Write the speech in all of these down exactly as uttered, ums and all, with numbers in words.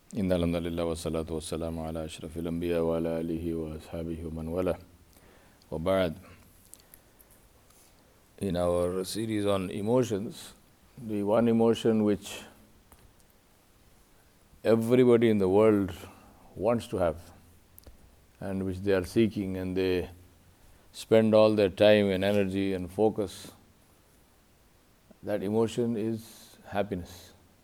إن الحمد لله والصلاة والسلام على أشرف الأنبياء وعلى آله وأصحابه ومن والاه وبعد. In our series on emotions, the one emotion which everybody in the world wants to have and which they are seeking, and they spend all their time and energy and focus, that emotion is happiness.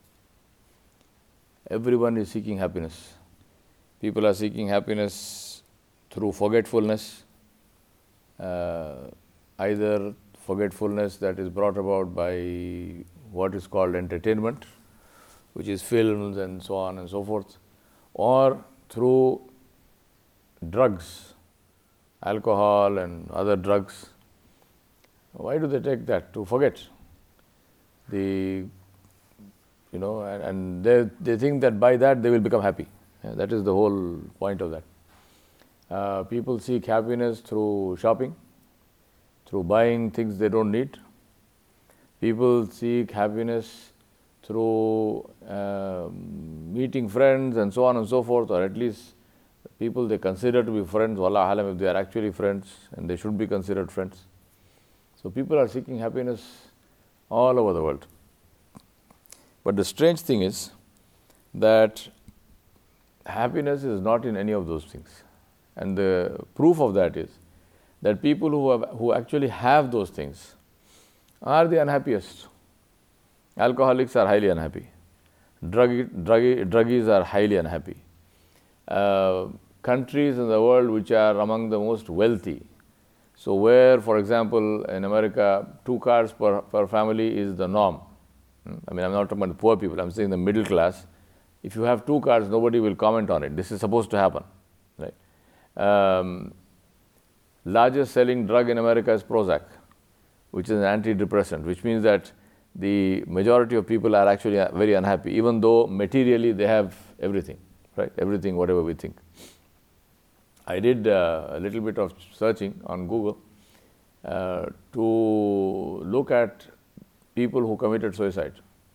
Everyone is seeking happiness. People are seeking happiness through forgetfulness, uh, either forgetfulness that is brought about by what is called entertainment, which is films and so on and so forth, or through drugs, alcohol and other drugs. Why do they take that? To forget. The you know, and, and they, they think that by that they will become happy. Yeah, that is the whole point of that. Uh, people seek happiness through shopping, through buying things they don't need. People seek happiness through uh, meeting friends and so on and so forth, or at least people they consider to be friends, wallah alam, if they are actually friends, and they should be considered friends. So people are seeking happiness all over the world. But the strange thing is that happiness is not in any of those things. And the proof of that is that people who, have, who actually have those things are the unhappiest. Alcoholics are highly unhappy. Drug, drug, druggies are highly unhappy. Uh, countries in the world which are among the most wealthy, so where, for example, in America, two cars per, per family is the norm. I mean, I'm not talking about the poor people, I'm saying the middle class. If you have two cars, nobody will comment on it. This is supposed to happen, right? Um, largest selling drug in America is Prozac, which is an antidepressant, which means that the majority of people are actually very unhappy, even though materially they have everything, right? Everything, whatever we think. I did uh, a little bit of searching on Google uh, to look at people who committed suicide.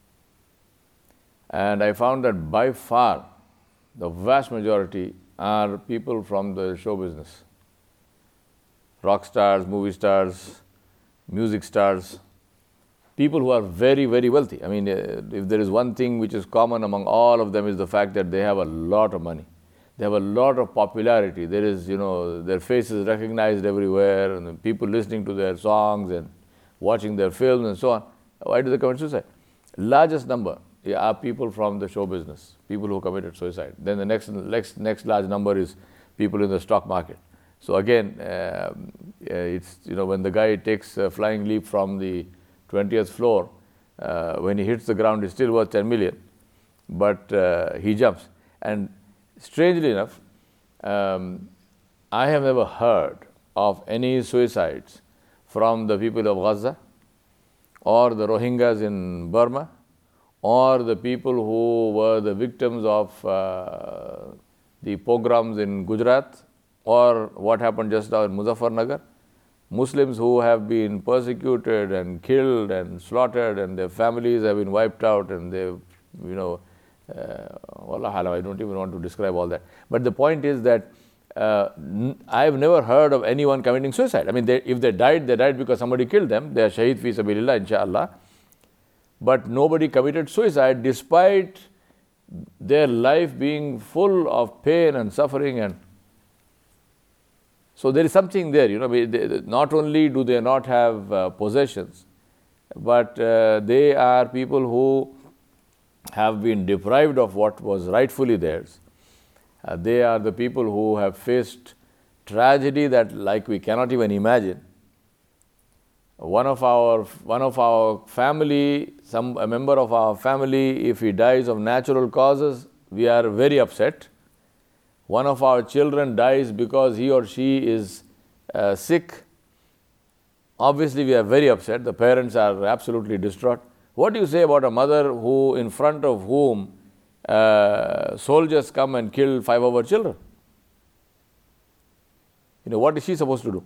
And I found that by far the vast majority are people from the show business. Rock stars, movie stars, music stars, people who are very, very wealthy. I mean, if there is one thing which is common among all of them is the fact that they have a lot of money. They have a lot of popularity. There is, you know, their faces recognized everywhere, and people listening to their songs and watching their films and so on. Why do they commit suicide? Largest number are people from the show business, people who committed suicide. Then the next next next large number is people in the stock market. So again, uh, it's, you know, when the guy takes a flying leap from the twentieth floor, uh, when he hits the ground, he's still worth ten million, but uh, he jumps. And strangely enough, um, I have never heard of any suicides from the people of Gaza, or the Rohingyas in Burma, or the people who were the victims of uh, the pogroms in Gujarat, or what happened just now in Muzaffarnagar. Muslims who have been persecuted and killed and slaughtered, and their families have been wiped out, and they've, you know, uh, wallah alam, I don't even want to describe all that. But the point is that uh, I've never heard of anyone committing suicide. I mean, they, if they died, they died because somebody killed them. They are shaheed fi sabilillah, inshaAllah. But nobody committed suicide despite their life being full of pain and suffering. And so there is something there, you know. They, not only do they not have uh, possessions, but uh, they are people who have been deprived of what was rightfully theirs. Uh, they are the people who have faced tragedy that, like, we cannot even imagine. One of our one of our family, some a member of our family, if he dies of natural causes, we are very upset. One of our children dies because he or she is uh, sick. Obviously, we are very upset. The parents are absolutely distraught. What do you say about a mother who, in front of whom uh, soldiers come and kill five of her children? You know, what is she supposed to do?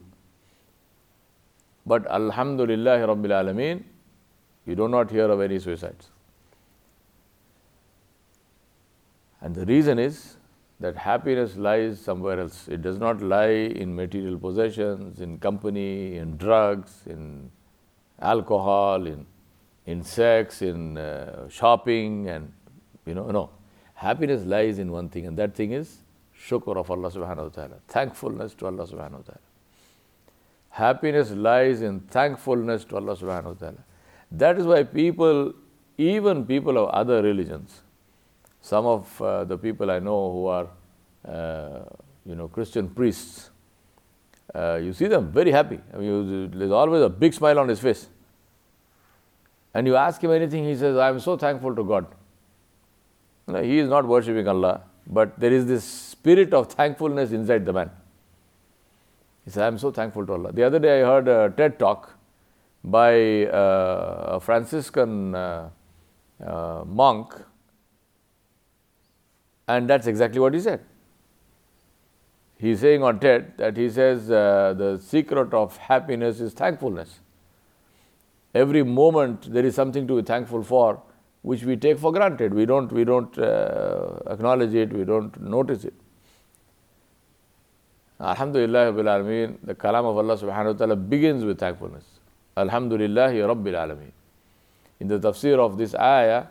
But Alhamdulillah Rabbil Alameen, you do not hear of any suicides. And the reason is that happiness lies somewhere else. It does not lie in material possessions, in company, in drugs, in alcohol, in, in sex, in uh, shopping, and you know, no. Happiness lies in one thing, and that thing is shukr of Allah subhanahu wa ta'ala, thankfulness to Allah subhanahu wa ta'ala. Happiness lies in thankfulness to Allah subhanahu wa ta'ala. That is why people, even people of other religions, some of uh, the people I know who are, uh, you know, Christian priests, uh, you see them very happy. I mean, you, there's always a big smile on his face. And you ask him anything, he says, I am so thankful to God. You know, he is not worshipping Allah, but there is this spirit of thankfulness inside the man. He says, I am so thankful to Allah. The other day I heard a TED talk by uh, a Franciscan uh, uh, monk, and that's exactly what he said. He's saying on TED that he says uh, the secret of happiness is thankfulness. Every moment there is something to be thankful for, which we take for granted. We don't, we don't uh, acknowledge it, we don't notice it. Alhamdulillah Rabbil Alameen, the kalam of Allah subhanahu wa ta'ala begins with thankfulness. Alhamdulillahi Rabbil Alameen. In the tafsir of this ayah,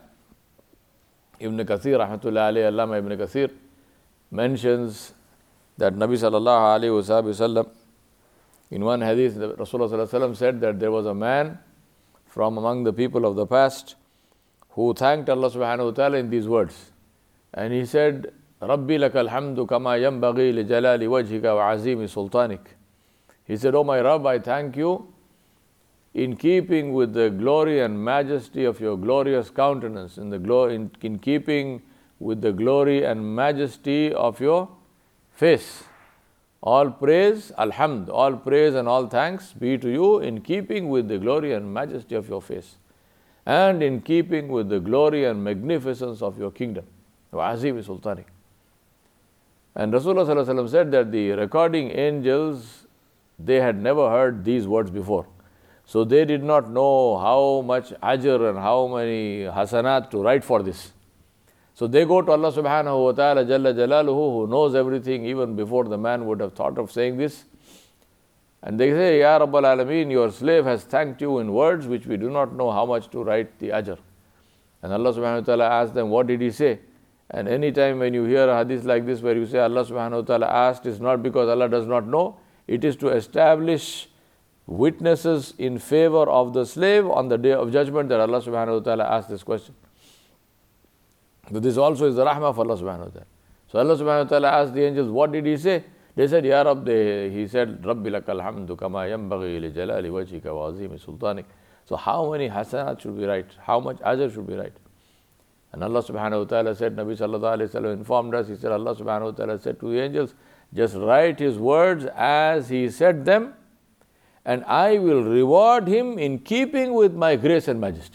Ibn Kathir, rahmatullahi alayhi, Allama Ibn Kathir, mentions that Nabi sallallahu alayhi wa sallam, in one hadith, Rasulullah sallallahu alayhi wa sallam said that there was a man from among the people of the past who thanked Allah subhanahu wa ta'ala in these words. And he said, Rabbi lakal hamdu kama yanbaghi li jalali wajhika wa azimi sultanik. He said, Oh my Rabb, I thank you in keeping with the glory and majesty of your glorious countenance, in, the glo- in, in keeping with the glory and majesty of your face. All praise, alhamd, all praise and all thanks be to you in keeping with the glory and majesty of your face, and in keeping with the glory and magnificence of your kingdom. Wa azimi sultanik. And Rasulullah sallallahu alaihi wasallam said that the recording angels, they had never heard these words before. So they did not know how much ajr and how many hasanat to write for this. So they go to Allah subhanahu wa ta'ala jalla jalaluhu, who knows everything even before the man would have thought of saying this. And they say, Ya Rabbal Alameen, your slave has thanked you in words which we do not know how much to write the ajr. And Allah subhanahu wa ta'ala asked them, what did he say? And any time when you hear a hadith like this where you say Allah subhanahu wa ta'ala asked, it's not because Allah does not know, it is to establish witnesses in favor of the slave on the day of judgment that Allah subhanahu wa ta'ala asked this question. So this also is the rahmah of Allah subhanahu wa ta'ala. So Allah subhanahu wa ta'ala asked the angels, what did he say? They said, Ya Rabb, they, he said, Rabbi lakal hamdu kama yanbaghi li jalali wajhika wa azimi sultanik. So how many hasanat should we write? How much ajr should we write? And Allah subhanahu wa ta'ala said, Nabi sallallahu alayhi wa sallam informed us, he said, Allah subhanahu wa ta'ala said to the angels, just write his words as he said them, and I will reward him in keeping with my grace and majesty.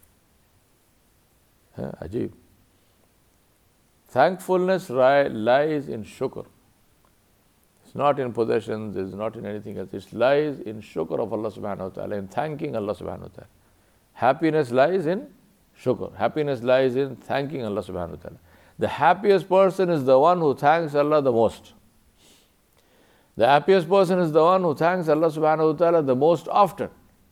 Huh, Ajib. Thankfulness lies in shukr. It's not in possessions, it's not in anything else. It lies in shukr of Allah subhanahu wa ta'ala, in thanking Allah subhanahu wa ta'ala. Happiness lies in shukr. Happiness lies in thanking Allah subhanahu wa ta'ala. The happiest person is the one who thanks Allah the most. The happiest person is the one who thanks Allah subhanahu wa ta'ala the most often.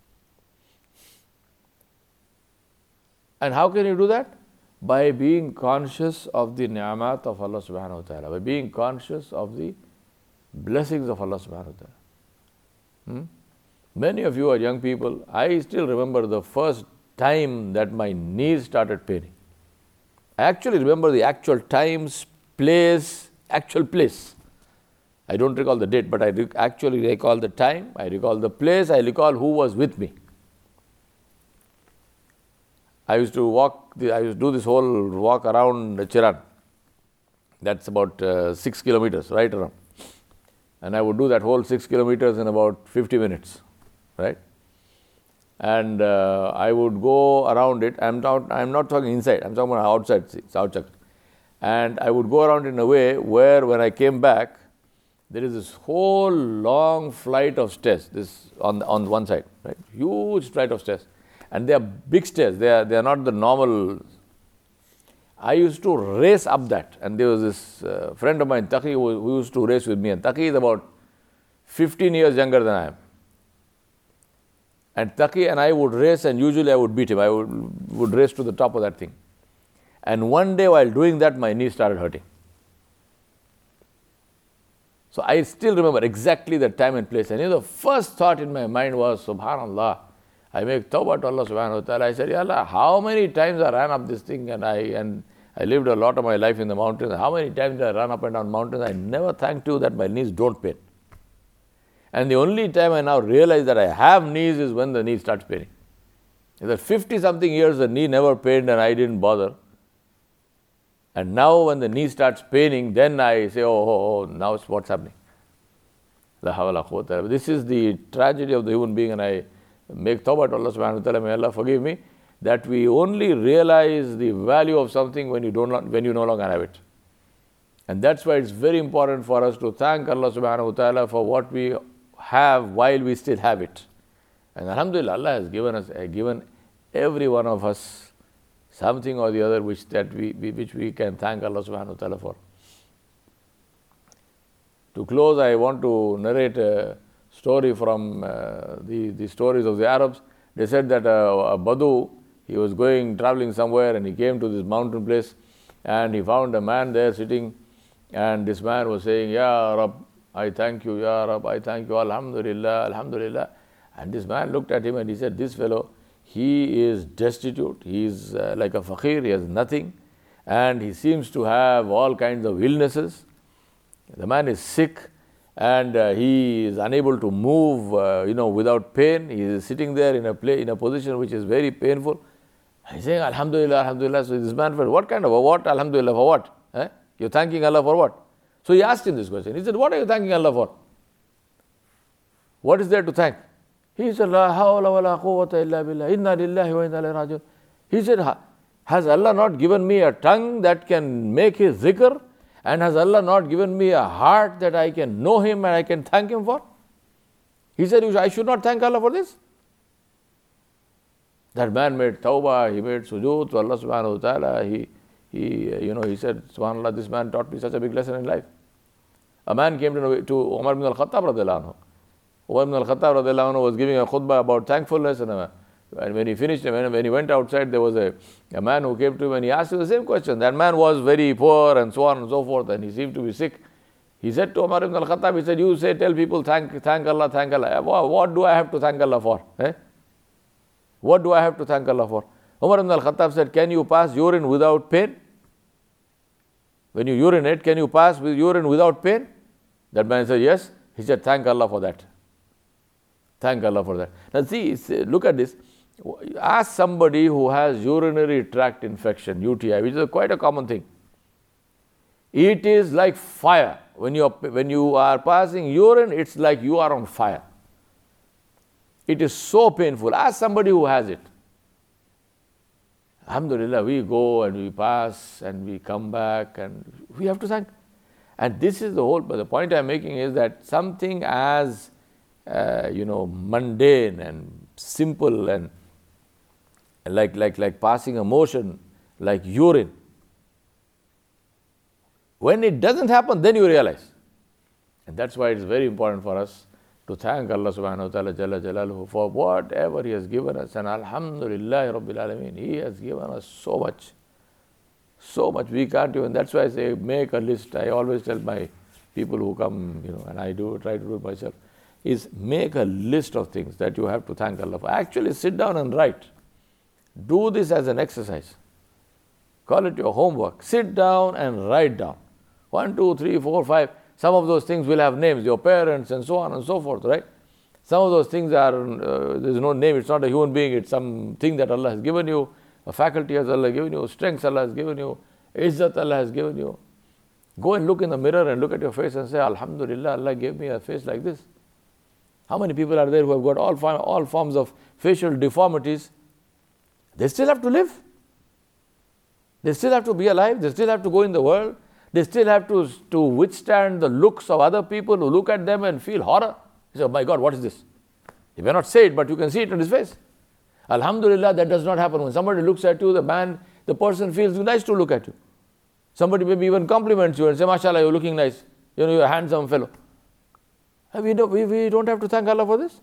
And how can you do that? By being conscious of the ni'amat of Allah subhanahu wa ta'ala, by being conscious of the blessings of Allah subhanahu wa ta'ala. Hmm? Many of you are young people. I still remember the first time that my knees started paining. I actually remember the actual times, place, actual place. I don't recall the date, but I rec- actually recall the time, I recall the place, I recall who was with me. I used to walk, the, I used to do this whole walk around Chiran. That's about uh, six kilometers, right around. And I would do that whole six kilometers in about fifty minutes, right? And uh, I would go around it. I'm not, I'm not talking inside, I'm talking about outside, it's outside. And I would go around in a way where when I came back, there is this whole long flight of stairs, this on, on one side, right? Huge flight of stairs. And they are big stairs, they are, they are not the normal. I used to race up that. And there was this uh, friend of mine, Taqi, who, who used to race with me. And Taqi is about fifteen years younger than I am. And Taqi and I would race, and usually I would beat him. I would, would race to the top of that thing. And one day while doing that, my knee started hurting. So I still remember exactly the time and place. And you know, the first thought in my mind was, Subhanallah, I make tawbah to Allah subhanahu wa ta'ala. I said, Ya Allah, how many times I ran up this thing, and I and I lived a lot of my life in the mountains. How many times did I run up and down mountains? I never thanked you that my knees don't pain. And the only time I now realize that I have knees is when the knee starts paining. That fifty something years the knee never pained and I didn't bother. And now when the knee starts paining, then I say, oh, oh, oh, now what's happening? La hawla quwwata. This is the tragedy of the human being, and I make tawbah to Allah subhanahu wa ta'ala, may Allah forgive me, that we only realize the value of something when you don't when you no longer have it. And that's why it's very important for us to thank Allah subhanahu wa ta'ala for what we have while we still have it. And alhamdulillah, Allah has given us uh, given every one of us something or the other which that we, we which we can thank Allah subhanahu wa ta'ala for. To close, I want to narrate a story from uh, the, the stories of the Arabs. They said that a, a Badu, he was going, traveling somewhere, and he came to this mountain place, and he found a man there sitting, and this man was saying, Ya Rab, I thank you, Ya Rab, I thank you, Alhamdulillah, Alhamdulillah. And this man looked at him and he said, this fellow, he is destitute, he is uh, like a fakir, he has nothing, and he seems to have all kinds of illnesses. The man is sick, and uh, he is unable to move, uh, you know, without pain. He is sitting there in a play, in a position which is very painful. He's saying, Alhamdulillah, Alhamdulillah. So this man said, what kind of a what? Alhamdulillah, for what? Eh? You're thanking Allah for what? So he asked him this question. He said, what are you thanking Allah for? What is there to thank? He said, La hawla wa la quwwata illa billah, inna lillahi wa inna ilayhi raji'un. He said, has Allah not given me a tongue that can make His zikr? And has Allah not given me a heart that I can know Him and I can thank Him for? He said, I should not thank Allah for this. That man made tawbah, he made sujood to Allah subhanahu wa ta'ala. He, he, you know, he said, subhanallah, this man taught me such a big lesson in life. A man came to, to Umar ibn al-Khattab radiallahu anhu. Umar ibn al-Khattab radiallahu anhu was giving a khutbah about thankfulness, and, a, and when he finished, when, when he went outside, there was a, a man who came to him and he asked him the same question. That man was very poor and so on and so forth, and he seemed to be sick. He said to Umar ibn al-Khattab, he said, you say, tell people, thank, thank Allah, thank Allah. What, what do I have to thank Allah for? Eh? What do I have to thank Allah for? Umar ibn al-Khattab said, can you pass urine without pain? When you urinate, can you pass with urine without pain? That man said, yes. He said, thank Allah for that. Thank Allah for that. Now see, look at this. Ask somebody who has urinary tract infection, U T I, which is a quite a common thing. It is like fire. When you, are, when you are passing urine, it's like you are on fire. It is so painful. Ask somebody who has it. Alhamdulillah, we go and we pass and we come back and we have to thank. And this is the whole, but the point I'm making is that something as, uh, you know, mundane and simple and like, like, like passing a motion, like urine, when it doesn't happen, then you realize. And that's why it's very important for us to thank Allah subhanahu wa ta'ala Jalla Jalaluhu for whatever He has given us. And Alhamdulillah Rabbil Alameen, He has given us so much. So much we can't even, that's why I say make a list. I always tell my people who come, you know, and I do try to do it myself, is make a list of things that you have to thank Allah for. Actually sit down and write. Do this as an exercise. Call it your homework. Sit down and write down. One, two, three, four, five. Some of those things will have names, your parents and so on and so forth, right? Some of those things are, uh, there's no name, it's not a human being, it's something that Allah has given you, a faculty has Allah given you, strength Allah has given you, izzat Allah has given you. Go and look in the mirror and look at your face and say, Alhamdulillah, Allah gave me a face like this. How many people are there who have got all, form, all forms of facial deformities? They still have to live. They still have to be alive, they still have to go in the world. They still have to, to withstand the looks of other people who look at them and feel horror. You say, oh my God, what is this? You may not say it, but you can see it in his face. Alhamdulillah, that does not happen. When somebody looks at you, the man, the person feels nice to look at you. Somebody maybe even compliments you and say, MashaAllah, you're looking nice. You know, you're a handsome fellow. We don't, we, we don't have to thank Allah for this.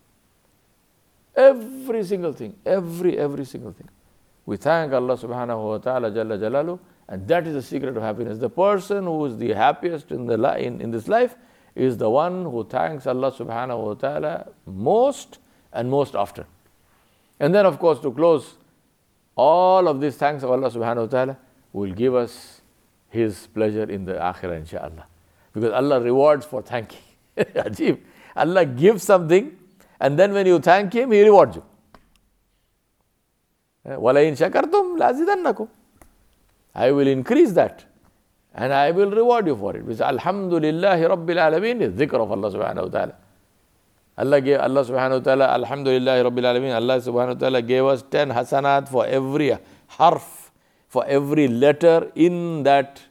Every single thing, every, every single thing. We thank Allah subhanahu wa ta'ala jalla jalalu, and that is the secret of happiness. The person who is the happiest in, the li- in, in this life is the one who thanks Allah subhanahu wa ta'ala most and most often. And then of course, to close, all of these thanks of Allah subhanahu wa ta'ala will give us His pleasure in the akhirah, inshaAllah. Because Allah rewards for thanking. Ajib. Allah gives something, and then when you thank Him, He rewards you. وَلَئِن شَكَرْتُمْ لَأَزِيدَنَّكُمْ. I will increase that, and I will reward you for it. Which Alhamdulillahi Rabbil Alameen is dhikr of Allah subhanahu wa ta'ala. Allah gave, Allah subhanahu wa ta'ala, Alhamdulillahi Rabbil Alameen, Allah subhanahu wa ta'ala gave us ten hasanat for every harf, for every letter in that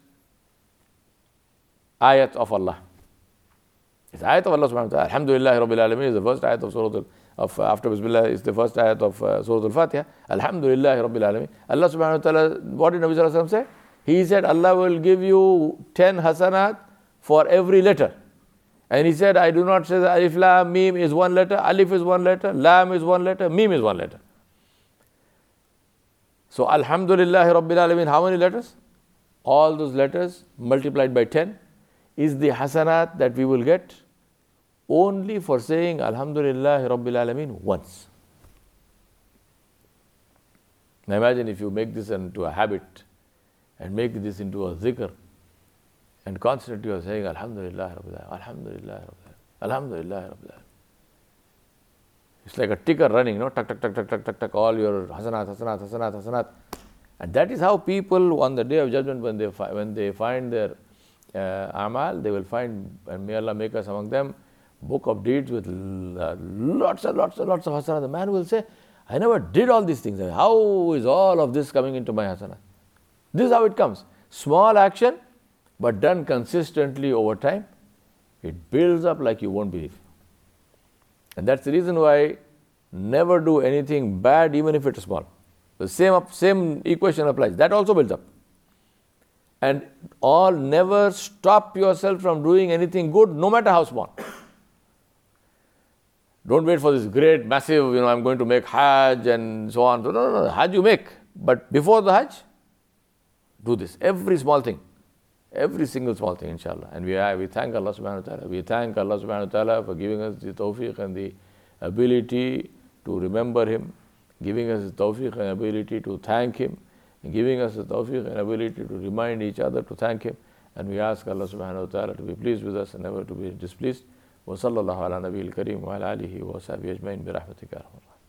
ayat of Allah. It's ayat of Allah subhanahu wa ta'ala. Alhamdulillahi Rabbil Alameen is the first ayat of Surah of uh, after Bismillah is the first ayat of uh, Surah Al-Fatiha. Alhamdulillahi Rabbil Alameen. Allah subhanahu wa ta'ala, what did Nabi sallallahu alayhi wa sallam say? He said, Allah will give you ten hasanat for every letter. And he said, I do not say that Alif Lam Mim is one letter, Alif is one letter, Lam is one letter, Mim is one letter. So Alhamdulillahi Rabbil Alameen, how many letters? All those letters multiplied by ten is the hasanat that we will get only for saying Alhamdulillahi Rabbil Alameen once. Now imagine if you make this into a habit and make this into a zikr, and constantly you are saying Alhamdulillah Rabbil Alameen, Alhamdulillah Rabbil Alameen, Alhamdulillah Rabbil Alameen. It's like a ticker running, no? Tuck, tuck, tuck, tuck, tuck, tuck, tuck, all your hasanat, hasanat, hasanat, hasanat. And that is how people on the day of judgment, when they, fi- when they find their uh, amal, they will find, and may Allah make us among them, book of deeds with uh, lots and lots and lots of hasanat. The man will say, I never did all these things. How is all of this coming into my hasanat? This is how it comes. Small action, but done consistently over time, it builds up like you won't believe. And that's the reason why never do anything bad, even if it is small. The same, same equation applies. That also builds up. And all, never stop yourself from doing anything good, no matter how small. Don't wait for this great, massive, you know, I'm going to make Hajj and so on. No, no, no, Hajj you make. But before the Hajj, do this. Every small thing. Every single small thing, inshallah. And we we thank Allah subhanahu wa ta'ala. We thank Allah subhanahu wa ta'ala for giving us the tawfiq and the ability to remember Him, giving us the tawfiq and ability to thank Him, and giving us the tawfiq and ability to remind each other to thank Him. And we ask Allah subhanahu wa ta'ala to be pleased with us and never to be displeased. وصلى الله على نبي الكريم وعلى آله وصحبه أجمعين برحمتك يا رب.